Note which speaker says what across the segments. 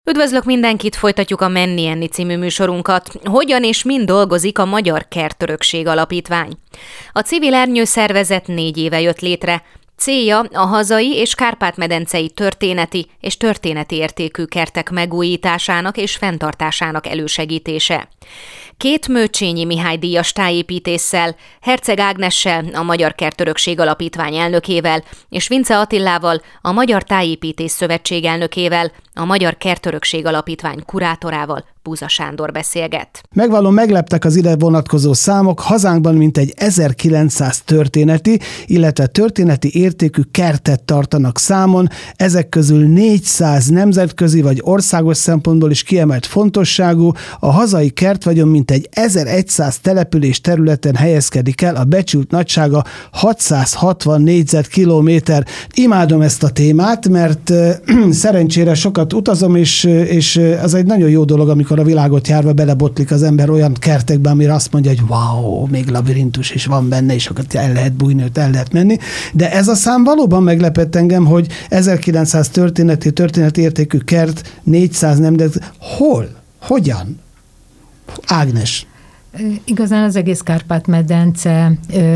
Speaker 1: Üdvözlök mindenkit, folytatjuk a Menni Enni című műsorunkat. Hogyan és mind dolgozik a Magyar Kertörökség Alapítvány? A civil ernyőszervezet 4 éve jött létre. Célja a hazai és kárpát-medencei történeti és történeti értékű kertek megújításának és fenntartásának elősegítése. 2 Mőcsényi Mihály díjas tájépítéssel, Herceg Ágnessel, a Magyar Kertörökség Alapítvány elnökével, és Vince Attilával, a Magyar Tájépítész Szövetség elnökével, a Magyar Kertörökség Alapítvány kurátorával, Búza Sándor beszélget.
Speaker 2: Megvallom, megleptek az ide vonatkozó számok. Hazánkban mintegy 1900 történeti, illetve történeti értékű kertet tartanak számon. Ezek közül 400 nemzetközi vagy országos szempontból is kiemelt fontosságú. A hazai kertvagyon mintegy 1100 település területen helyezkedik el, a becsült nagysága 660 négyzetkilométer. Imádom ezt a témát, mert szerencsére sokat utazom, és az egy nagyon jó dolog, amikor a világot járva belebotlik az ember olyan kertekbe, amire azt mondja, hogy wow, még labirintus is van benne, és akkor el lehet bújni, el lehet menni. De ez a szám valóban meglepett engem, hogy 1900 történeti értékű kert, 400 nem, de hol? Hogyan? Ágnes.
Speaker 3: Igazán az egész Kárpát-medence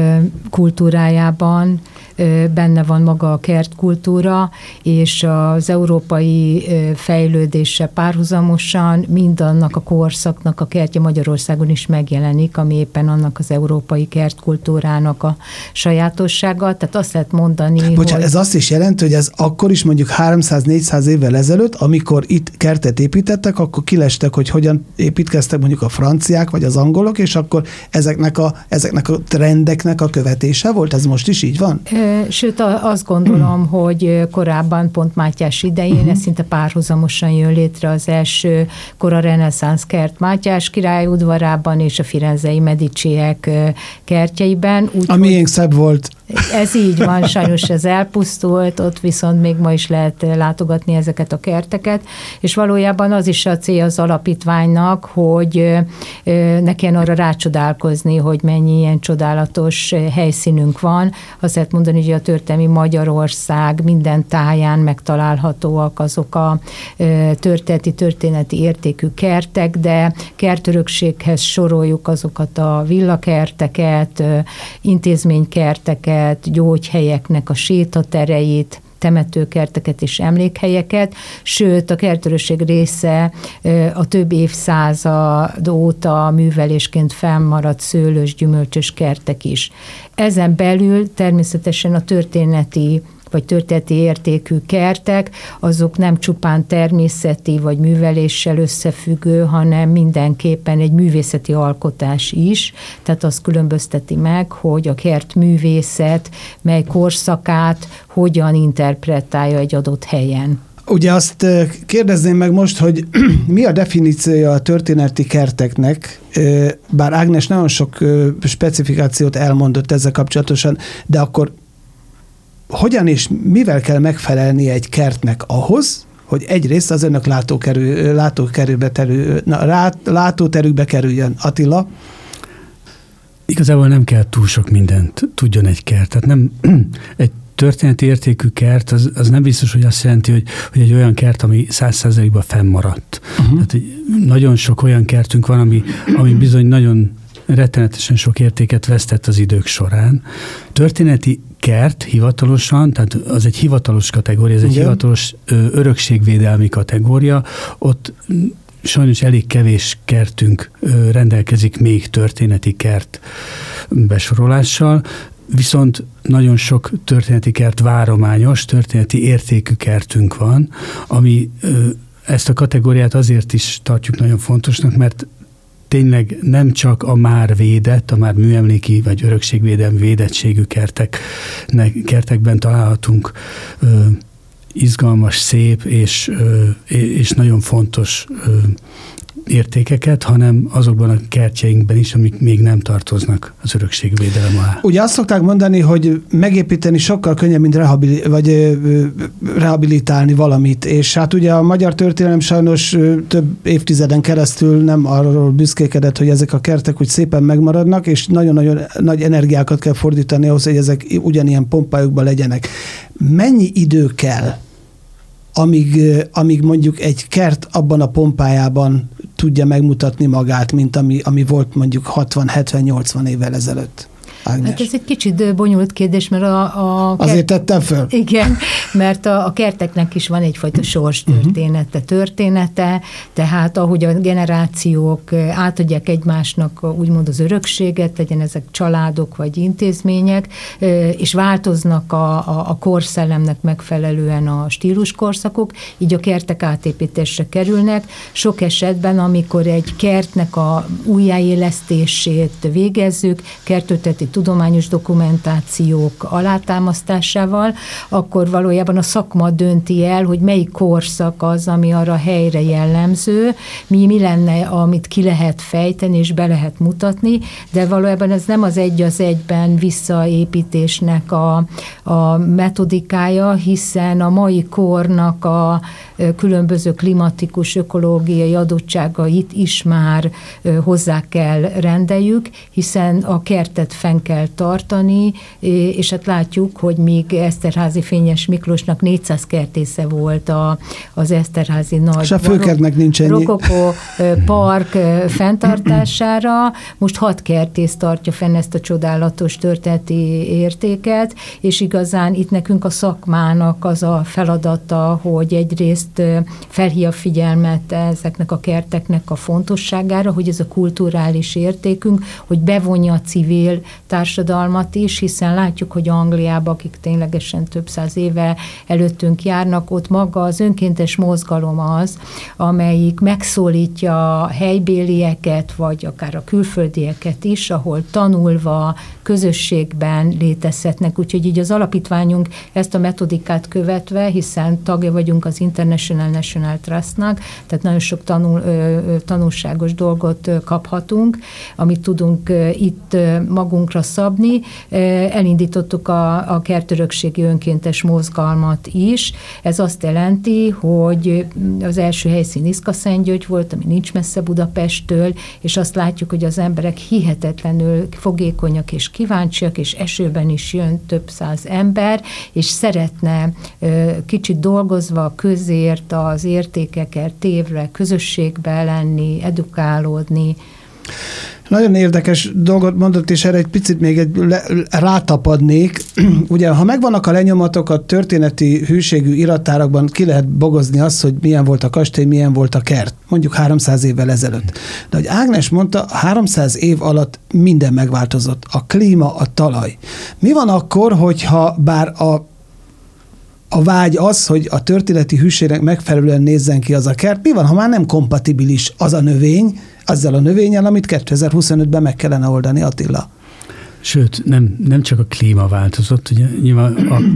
Speaker 3: kultúrájában benne van maga a kertkultúra, és az európai fejlődése párhuzamosan mindannak a korszaknak a kertje Magyarországon is megjelenik, ami éppen annak az európai kertkultúrának a sajátossága. Tehát azt lehet mondani,
Speaker 2: Bocsánat, ez azt is jelenti, hogy ez akkor is mondjuk 300-400 évvel ezelőtt, amikor itt kertet építettek, akkor kilestek, hogy hogyan építkeztek mondjuk a franciák vagy az angolok, és akkor ezeknek a trendeknek a követése volt? Ez most is így van?
Speaker 3: Sőt, azt gondolom, hogy korábban, pont Mátyás idején, ez szinte párhuzamosan jön létre az első kora reneszánsz kert Mátyás király udvarában és a firenzei Mediciek kertjeiben.
Speaker 2: A miénk szebb volt.
Speaker 3: Ez így van, sajnos ez elpusztult, ott viszont még ma is lehet látogatni ezeket a kerteket, és valójában az is a célja az alapítványnak, hogy ne kelljen arra rácsodálkozni, hogy mennyi ilyen csodálatos helyszínünk van. Azt lehet mondani, hogy a történelmi Magyarország minden táján megtalálhatóak azok a történeti értékű kertek, de kertörökséghez soroljuk azokat a villakerteket, intézménykerteket, gyógyhelyeknek a sétatereit, temetőkerteket és emlékhelyeket, sőt a kertörökség része a több évszázad óta művelésként fennmaradt szőlős, gyümölcsös kertek is. Ezen belül természetesen a történeti értékű kertek, azok nem csupán természeti vagy műveléssel összefüggő, hanem mindenképpen egy művészeti alkotás is, tehát az különbözteti meg, hogy a kertművészet mely korszakát hogyan interpretálja egy adott helyen.
Speaker 2: Ugye azt kérdezném meg most, hogy mi a definíciója a történeti kerteknek, bár Ágnes nagyon sok specifikációt elmondott ezzel kapcsolatosan, de akkor hogyan és mivel kell megfelelnie egy kertnek ahhoz, hogy egyrészt az önök látóterükbe kerüljön? Attila?
Speaker 4: Igazából nem kell túl sok mindent tudjon egy kert. Tehát nem egy történeti értékű kert, az nem biztos, hogy azt jelenti, hogy egy olyan kert, ami 100%-ban fennmaradt. Tehát nagyon sok olyan kertünk van, ami bizony nagyon rettenetesen sok értéket vesztett az idők során. Történeti kert hivatalosan, tehát az egy hivatalos kategória, ez egy hivatalos örökségvédelmi kategória, ott sajnos elég kevés kertünk rendelkezik még történeti kert besorolással, viszont nagyon sok történeti kert várományos, történeti értékű kertünk van, ami ezt a kategóriát azért is tartjuk nagyon fontosnak, mert tényleg nem csak a már védett, a már műemléki vagy örökségvédelmi védettségű kertekben találhatunk izgalmas, szép és nagyon fontos értékeket, hanem azokban a kertjeinkben is, amik még nem tartoznak az örökségvédelem alá.
Speaker 2: Ugye azt szokták mondani, hogy megépíteni sokkal könnyebb, mint rehabilitálni valamit, és hát ugye a magyar történelem sajnos több évtizeden keresztül nem arról büszkékedett, hogy ezek a kertek úgy szépen megmaradnak, és nagyon-nagyon nagy energiákat kell fordítani ahhoz, hogy ezek ugyanilyen pompájukban legyenek. Mennyi idő kell amíg mondjuk egy kert abban a pompájában tudja megmutatni magát, mint ami volt mondjuk 60-70-80 évvel ezelőtt. Ágnes.
Speaker 3: Hát ez egy kicsit bonyolult kérdés, mert
Speaker 2: azért tettem föl.
Speaker 3: Igen, mert a kerteknek is van egyfajta története, tehát ahogy a generációk átadják egymásnak úgymond az örökséget, legyen ezek családok vagy intézmények, és változnak a korszellemnek megfelelően a stíluskorszakok, így a kertek átépítésre kerülnek. Sok esetben, amikor egy kertnek a újjáélesztését végezzük, kertőteti tudományos dokumentációk alátámasztásával, akkor valójában a szakma dönti el, hogy melyik korszak az, ami arra helyre jellemző, mi lenne, amit ki lehet fejteni és be lehet mutatni, de valójában ez nem az egy az egyben visszaépítésnek a metodikája, hiszen a mai kornak a különböző klimatikus, ökológiai adottságait is már hozzá kell rendeljük, hiszen a kertet fenn kell tartani, és hát látjuk, hogy míg Eszterházy Fényes Miklósnak 400 kertésze volt az Eszterházy nagy
Speaker 2: és a főkertnek nincs ennyi.
Speaker 3: Rokokó park fenntartására, most 6 kertész tartja fenn ezt a csodálatos történeti értéket, és igazán itt nekünk a szakmának az a feladata, hogy egyrészt felhívja figyelmet ezeknek a kerteknek a fontosságára, hogy ez a kulturális értékünk, hogy bevonja a civil társadalmat is, hiszen látjuk, hogy Angliában, akik ténylegesen több száz éve előttünk járnak, ott maga az önkéntes mozgalom az, amelyik megszólítja a helybélieket, vagy akár a külföldieket is, ahol tanulva közösségben létezhetnek. Úgyhogy így az alapítványunk ezt a metodikát követve, hiszen tagja vagyunk az International National Trustnak, tehát nagyon sok tanulságos dolgot kaphatunk, amit tudunk itt magunkra szabni. Elindítottuk a kertörökségi önkéntes mozgalmat is. Ez azt jelenti, hogy az első helyszín Iszka-Szentgyörgy volt, ami nincs messze Budapesttől, és azt látjuk, hogy az emberek hihetetlenül fogékonyak és kíváncsiak, és esőben is jön több száz ember, és szeretne kicsit dolgozva a közért, az értékeket tévre, közösségbe lenni, edukálódni.
Speaker 2: Nagyon érdekes dolgot mondott, és erre egy picit még rátapadnék. Ugye, ha megvannak a lenyomatok, a történeti hűségű irattárakban ki lehet bogozni azt, hogy milyen volt a kastély, milyen volt a kert, mondjuk 300 évvel ezelőtt. De ahogy Ágnes mondta, 300 év alatt minden megváltozott. A klíma, a talaj. Mi van akkor, hogyha bár a vágy az, hogy a történeti hűségnek megfelelően nézzen ki az a kert, mi van, ha már nem kompatibilis az a növény, azzal a növényel, amit 2025-ben meg kellene oldani, Attila?
Speaker 4: Sőt, nem csak a klíma változott, ugye nyilván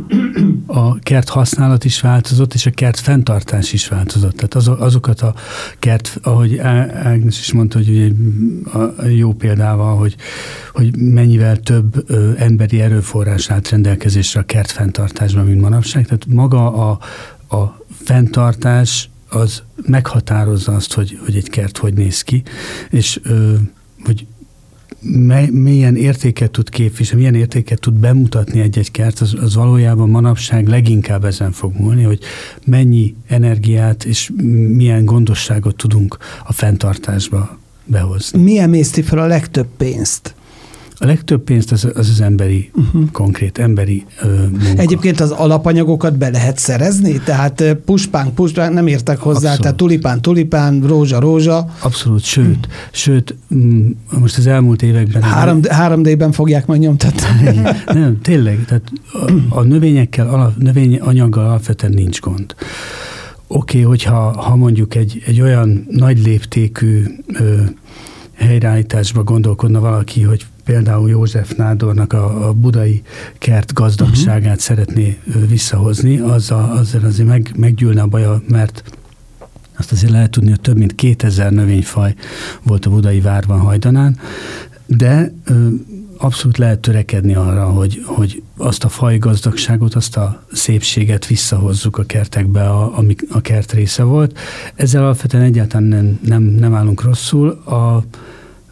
Speaker 4: a kert használat is változott, és a kert fenntartás is változott. Tehát azokat a kert, ahogy Ágnes is mondta, hogy ugye a jó példával, hogy mennyivel több emberi erőforrás állt rendelkezésre a kert fenntartásban, mint manapság. Tehát maga a fenntartás az meghatározza azt, hogy egy kert hogy néz ki, és hogy milyen értéket tud képviselni, milyen értéket tud bemutatni egy kert, az valójában manapság leginkább ezen fog múlni, hogy mennyi energiát és milyen gondosságot tudunk a fenntartásba behozni.
Speaker 2: Mi emészti fel a legtöbb pénzt?
Speaker 4: A legtöbb pénzt az emberi, konkrét emberi munka.
Speaker 2: Egyébként az alapanyagokat be lehet szerezni? Tehát puspánk, nem értek hozzá, abszolút. Tehát tulipán, rózsa.
Speaker 4: Abszolút, sőt, most az elmúlt években...
Speaker 2: 3D-ben fogják majd nyomtatni.
Speaker 4: Nem, tényleg, tehát a növényanyaggal alapvetően nincs gond. Oké, hogyha mondjuk egy olyan nagy léptékű helyreállításba gondolkodna valaki, hogy például József Nádornak a budai kert gazdagságát szeretné visszahozni, azzal azért meggyűlne a baja, mert azt azért lehet tudni, hogy több mint 2000 növényfaj volt a budai várban hajdanán, de abszolút lehet törekedni arra, hogy azt a fajgazdagságot, azt a szépséget visszahozzuk a kertekbe, ami a kert része volt. Ezzel alapvetően egyáltalán nem állunk rosszul.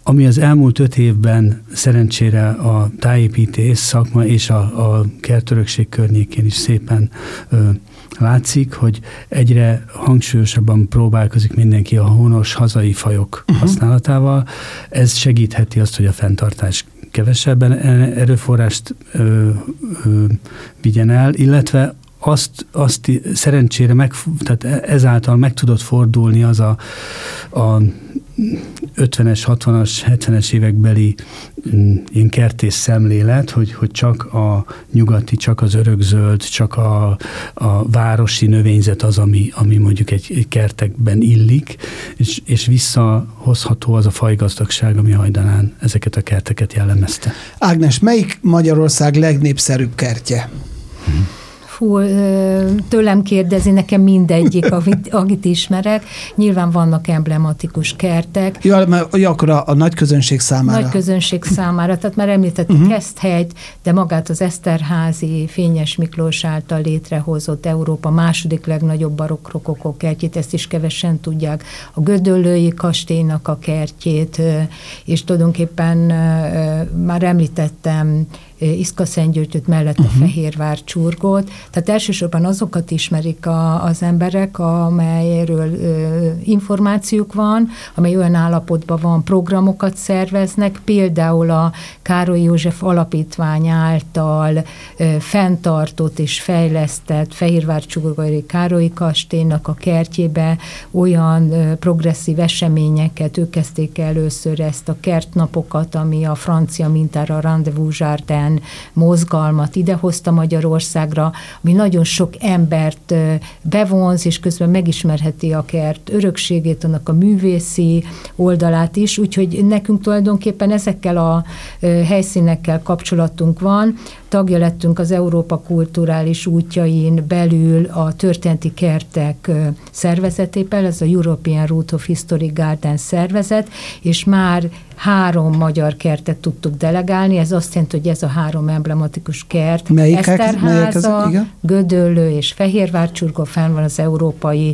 Speaker 4: Ami az elmúlt 5 évben szerencsére a tájépítész szakma és a kertörökség környékén is szépen látszik, hogy egyre hangsúlyosabban próbálkozik mindenki a honos hazai fajok használatával. Ez segítheti azt, hogy a fenntartás kevesebben erőforrást vigyen el, illetve azt szerencsére tehát ezáltal meg tudott fordulni az a 50-es, 60-as, 70-es évekbeli ilyen kertész szemlélet, hogy csak a nyugati, csak az örökzöld, csak a városi növényzet az, ami mondjuk egy kertekben illik, és visszahozható az a fajgazdagság, ami hajdanán ezeket a kerteket jellemezte.
Speaker 2: Ágnes, melyik Magyarország legnépszerűbb kertje?
Speaker 3: Tőlem kérdezi, nekem mindegyik, amit ismerek. Nyilván vannak emblematikus kertek.
Speaker 2: Ja, akkor a nagy közönség számára.
Speaker 3: Nagy közönség számára, tehát már említettük Keszthelyt, de magát az Eszterházy Fényes Miklós által létrehozott Európa második legnagyobb barokk rokokó kertjét, ezt is kevesen tudják, a Gödöllői kastélynak a kertjét, és tulajdonképpen már említettem Iszka-Szentgyörgyöt, mellette Fehérvár Csurgót. Tehát elsősorban azokat ismerik az emberek, amelyről információk van, amely olyan állapotban van, programokat szerveznek, például a Károly József Alapítvány által fenntartott és fejlesztett Fehérvár Csurgói Károlyi kastélynak a kertjébe olyan progresszív eseményeket, ők kezdték először ezt a kertnapokat, ami a francia mintára a Rendezvous Jardin mozgalmat idehozta Magyarországra, ami nagyon sok embert bevonz, és közben megismerheti a kert örökségét, annak a művészi oldalát is, úgyhogy nekünk tulajdonképpen ezekkel a helyszínekkel kapcsolatunk van. Tagja lettünk az Európa kulturális útjain belül a történeti kertek szervezetében, ez a European Route of Historic Garden szervezet, és már 3 magyar kertet tudtuk delegálni, ez azt jelenti, hogy ez a 3 emblematikus kert, Eszterháza, Gödöllő és Fehérvár Csurgó fenn van az Európai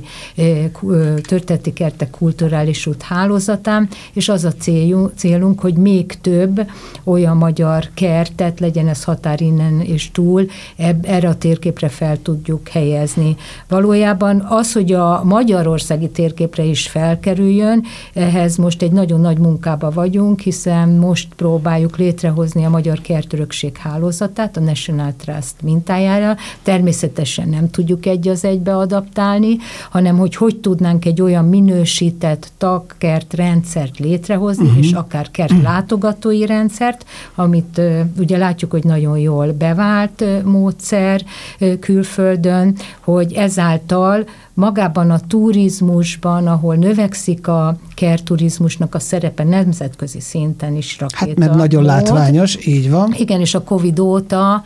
Speaker 3: Történeti Kertek Kulturális Út hálózatán, és az a célunk, hogy még több olyan magyar kertet, legyen ez határ innen és túl, erre a térképre fel tudjuk helyezni. Valójában az, hogy a magyarországi térképre is felkerüljön, ehhez most egy nagyon nagy munkába vagyunk, hiszen most próbáljuk létrehozni a Magyar Kertörökség hálózatát, a National Trust mintájára. Természetesen nem tudjuk egy az egybe adaptálni, hanem hogy tudnánk egy olyan minősített tagkert rendszert létrehozni, és akár kert látogatói rendszert, amit ugye látjuk, hogy nagyon jól bevált módszer külföldön, hogy ezáltal magában a turizmusban, ahol növekszik a kertturizmusnak a szerepe nemzetközi szinten is rakéta.
Speaker 2: Hát mert nagyon látványos, így van.
Speaker 3: Igen, és a Covid óta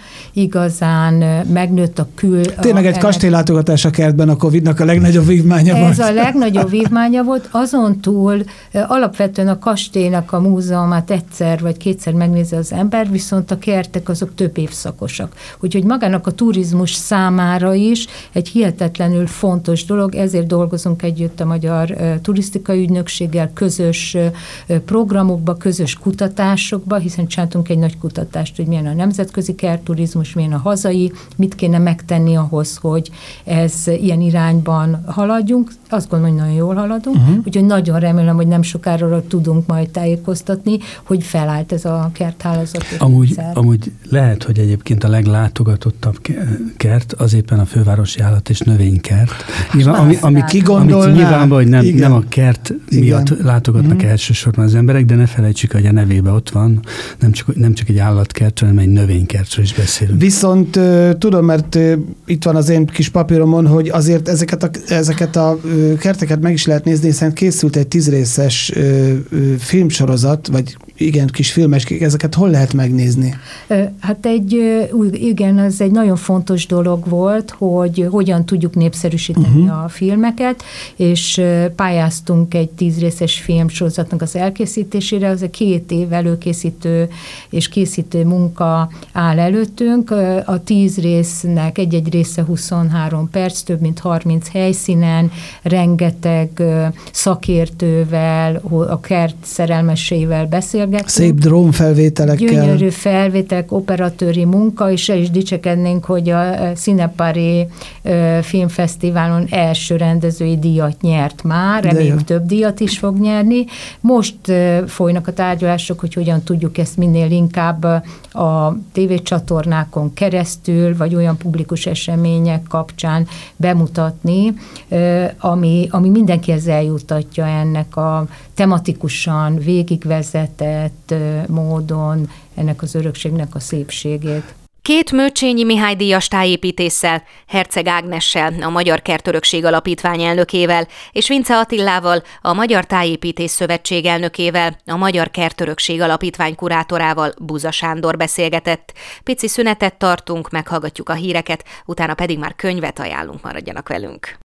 Speaker 3: igazán megnőtt a
Speaker 2: Tényleg egy kastélylátogatás a kertben a Covid-nak a legnagyobb vívmánya volt.
Speaker 3: Ez a legnagyobb vívmánya volt, azon túl alapvetően a kastélynak a múzeumát egyszer vagy kétszer megnézi az ember, viszont a kertek azok több évszakosak. Úgyhogy magának a turizmus számára is egy hihetetlenül fontos dolog, ezért dolgozunk együtt a Magyar Turisztikai Ügynökséggel, közös programokba, közös kutatásokba, hiszen csináltunk egy nagy kutatást, hogy milyen a nemzetközi kertturizmus, milyen a hazai, mit kéne megtenni ahhoz, hogy ez ilyen irányban haladjunk. Azt gondolom, hogy nagyon jól haladunk, úgyhogy nagyon remélem, hogy nem sokára tudunk majd tájékoztatni, hogy felállt ez a kerthálózat.
Speaker 4: Amúgy lehet, hogy egyébként a leglátogatottabb kert az éppen a fővárosi állat- és növénykert. Amit nyilvánban, hogy nem a kert miatt látogatnak elsősorban az emberek, de ne felejtsük, hogy a nevében ott van, nem csak egy állatkertről, hanem egy növénykertről is beszélünk.
Speaker 2: Viszont tudom, mert itt van az én kis papíromon, hogy azért ezeket a kerteket meg is lehet nézni, hiszen készült egy 10 részes filmsorozat, vagy igen, kis filmes, ezeket hol lehet megnézni?
Speaker 3: Hát ez egy nagyon fontos dolog volt, hogy hogyan tudjuk népszerűsíteni a filmeket, és pályáztunk egy 10 részes filmsorozatnak az elkészítésére, az a 2 év előkészítő és készítő munka áll előttünk. A 10 résznek egy-egy része 23 perc, több mint 30 helyszínen, rengeteg szakértővel, a kert szerelmesével beszélgetünk.
Speaker 2: Szép drónfelvételekkel.
Speaker 3: Gyönyörű felvételek, operatőri munka, és el is dicsekednénk, hogy a Színepari Filmfesztiválon első rendezői díjat nyert már, reméljük több díjat is fog nyerni. Most folynak a tárgyalások, hogy hogyan tudjuk ezt minél inkább a tévécsatornákon keresztül, vagy olyan publikus események kapcsán bemutatni, ami mindenkihez eljutatja ennek a tematikusan végigvezetett módon ennek az örökségnek a szépségét.
Speaker 1: 2 Mőcsényi Mihály díjas tájépítéssel, Herceg Ágnessel, a Magyar Kertörökség Alapítvány elnökével, és Vince Attilával, a Magyar Tájépítész Szövetség elnökével, a Magyar Kertörökség Alapítvány kurátorával Buza Sándor beszélgetett. Pici szünetet tartunk, meghallgatjuk a híreket, utána pedig már könyvet ajánlunk, maradjanak velünk.